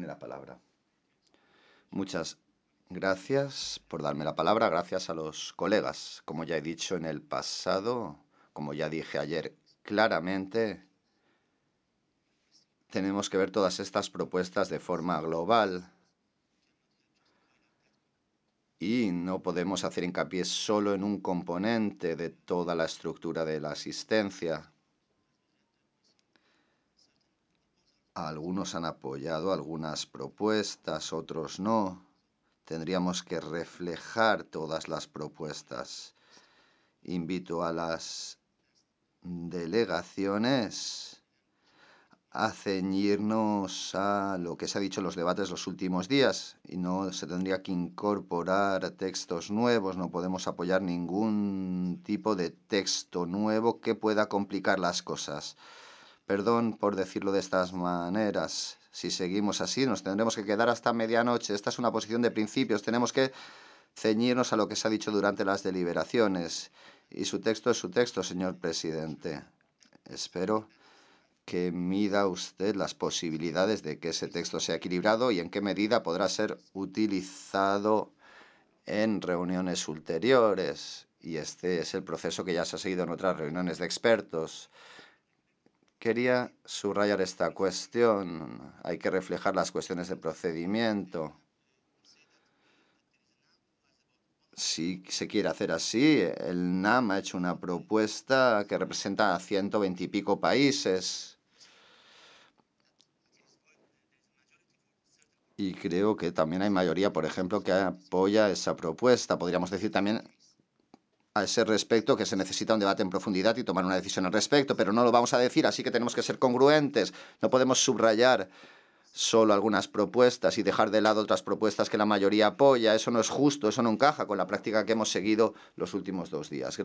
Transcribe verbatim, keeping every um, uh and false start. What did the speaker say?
tiene la palabra. Muchas gracias por darme la palabra. Gracias a los colegas. Como ya he dicho en el pasado, como ya dije ayer claramente, tenemos que ver todas estas propuestas de forma global y no podemos hacer hincapié solo en un componente de toda la estructura de la asistencia. Algunos han apoyado algunas propuestas, otros no. Tendríamos que reflejar todas las propuestas. Invito a las delegaciones a ceñirnos a lo que se ha dicho en los debates los últimos días y no se tendría que incorporar textos nuevos. No podemos apoyar ningún tipo de texto nuevo que pueda complicar las cosas. Perdón por decirlo de estas maneras. Si seguimos así, nos tendremos que quedar hasta medianoche. Esta es una posición de principios. Tenemos que ceñirnos a lo que se ha dicho durante las deliberaciones. Y su texto es su texto, señor presidente. Espero que mida usted las posibilidades de que ese texto sea equilibrado y en qué medida podrá ser utilizado en reuniones ulteriores. Y este es el proceso que ya se ha seguido en otras reuniones de expertos. Quería subrayar esta cuestión. Hay que reflejar las cuestiones de procedimiento. Si se quiere hacer así, el N A M ha hecho una propuesta que representa a ciento veinte y pico países. Y creo que también hay mayoría, por ejemplo, que apoya esa propuesta. Podríamos decir también a ese respecto que se necesita un debate en profundidad y tomar una decisión al respecto, pero no lo vamos a decir, así que tenemos que ser congruentes. No podemos subrayar solo algunas propuestas y dejar de lado otras propuestas que la mayoría apoya. Eso no es justo, eso no encaja con la práctica que hemos seguido los últimos dos días.